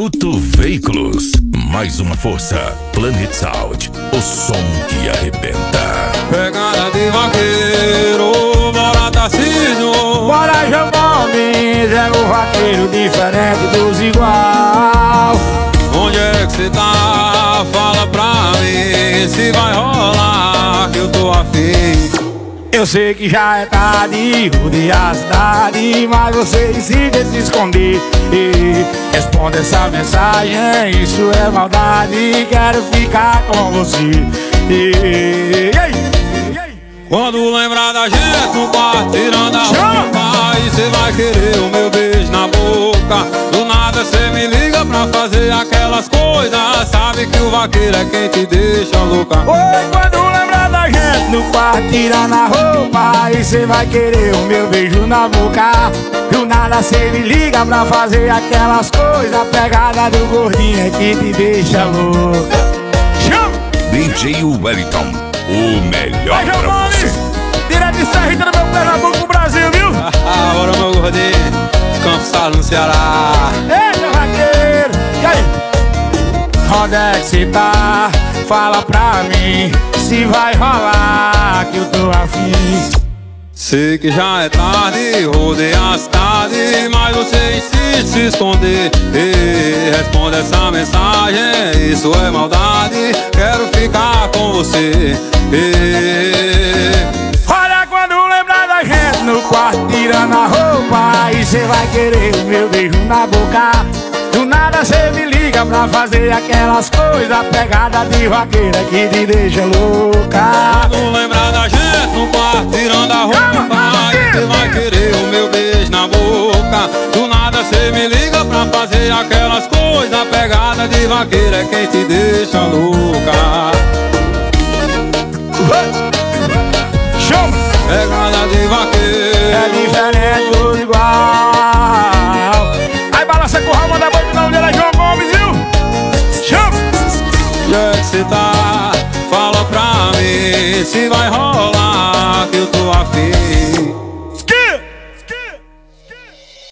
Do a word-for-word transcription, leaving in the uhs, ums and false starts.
Guto Veículos, mais uma força. Planet Sound, o som que arrebenta. Pegada de vaqueiro, bora Tarcísio. Bora João Gomes, é o vaqueiro diferente dos igual. Onde é que cê tá? Fala pra mim se vai rolar, que eu tô afim. Eu sei que já é tarde, rodear a cidade, mas você insiste em se esconder. E responde essa mensagem, isso é maldade, quero ficar com você. E, e, e, e, Quando lembrar da gente no quarto, tirando a roupa, aí cê vai querer o meu beijo na boca. Do nada cê me liga pra fazer aquelas coisas, sabe que o vaqueiro é quem te deixa louca. Oi, quando lembrar da gente no quarto, tirando a roupa, aí cê vai querer o meu beijo na boca. Do nada cê me liga pra fazer aquelas coisas, a pegada do gordinho é que te deixa louca. Chama! D J Wellington, o melhor Vai, pra João você. Gomes, direto de Serrita no meu Pernambuco pro Brasil, viu? Ah, bora meu gordinho, Campos Salo no Ceará. Ei, meu vaqueiro, e aí? Onde é que cê tá? Fala pra mim se vai rolar, que eu tô afim. Sei que já é tarde, rodei a cidade, mas você insiste em se esconder. Ei, responde essa mensagem, isso é maldade, quero ficar com você. Ei, Olha, quando lembrar da gente no quarto, tirando a roupa, aí cê vai querer o meu beijo na boca. Do nada cê me liga pra fazer aquelas coisas, pegada de vaqueira que te deixa louca. quando lembrar da gente no quarto, tirando a roupa, aí cê vai querer o meu beijo na boca. Do nada cê me liga pra fazer aquelas coisas, pegada de vaqueira é quem te deixa louca. Chama! Pegada de vaqueiro, É diferente do igual. Aí balança com o manda boi de nome dele é João Gomes, viu? Chama! onde é que cê tá? Fala pra mim se vai rolar.